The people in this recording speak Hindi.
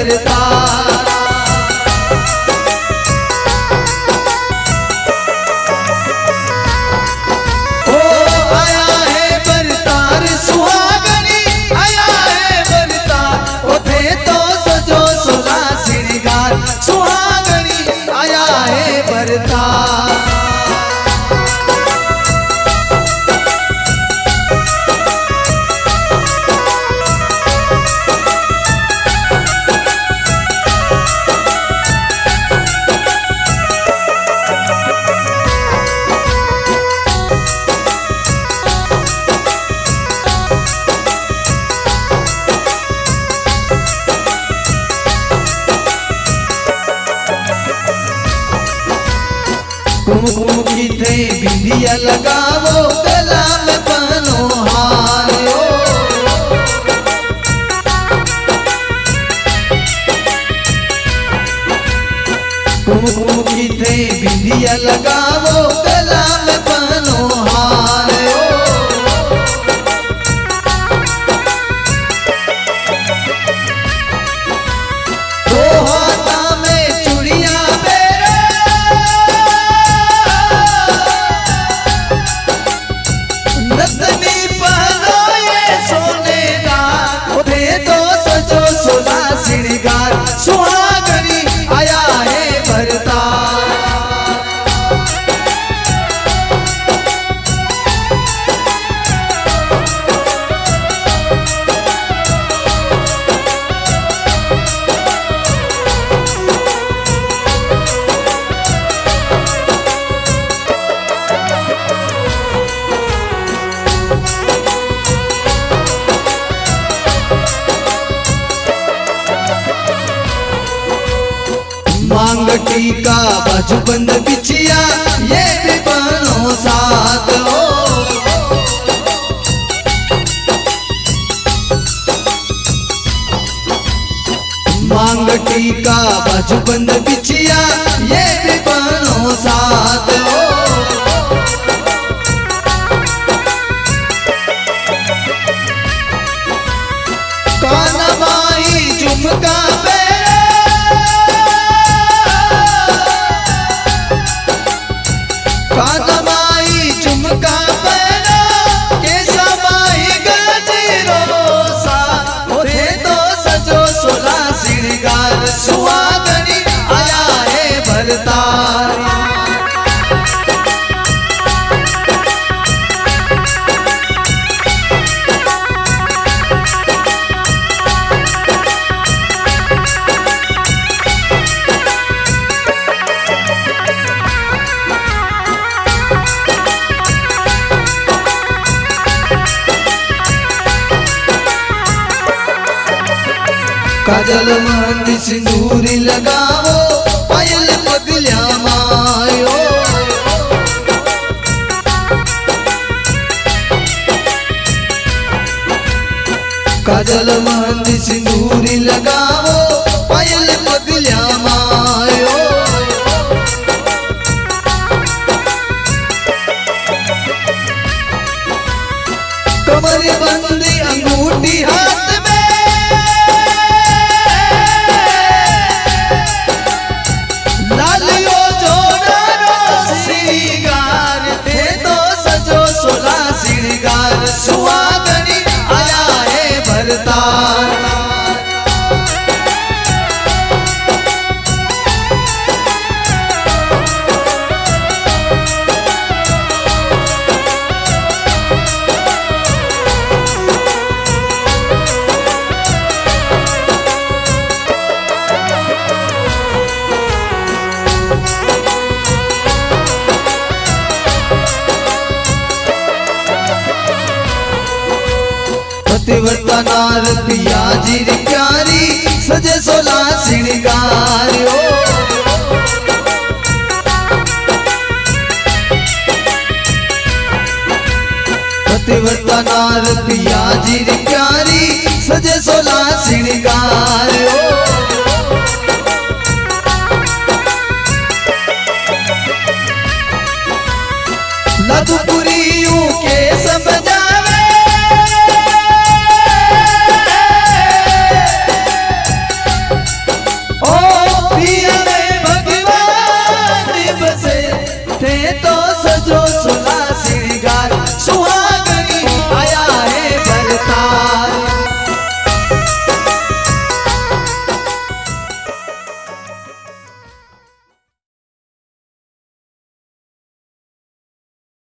भरतार। ओ आया है भरतार सुहागनी, आया है भरतार ओथे तो सजो सोला श्रृंगार, सुहागनी आया है भरतार। कुमकुम की थे बिंदिया लगावो, गला में पहनो हार ओ। कुमकुम की थे बिंदिया लगावो, गला में पहनो हार ओ। दो हाथा में चूड़िया नतनी पहनो ये सोने का, ओथे तो सजो सोला श्रृंगार, सुहागनी आया है भरतार। मांग टीका बाजूबंद बिछिया, ये भी बनो साथ हो। मांग टीका बाजूबंद बिछिया, ये भी बनो साथ हो। काना माई झुमका कानमाई झुमका पहना, केशमाई गजरो सा, ओथे तो सजो सोला श्रृंगार, सुहागनी आया है भरतार। काजल मेहंदी सिंदूरी लगावो, पायल पगलिया मायो। काजल मेहंदी सिंदूरी लगावो, पायल पगलिया मायो। कमर बंदी अंगूठी हाथ में, लालियो जोड़ा श्रृंगार, थे तो सजो सोला श्रृंगार, सुहागनी आया है भरतार। पतिव्रता नार पिया जी प्यारी, सजे सोला श्रृंगार ओ। पतिव्रता नार पिया जी प्यारी, सजे सोला श्रृंगार।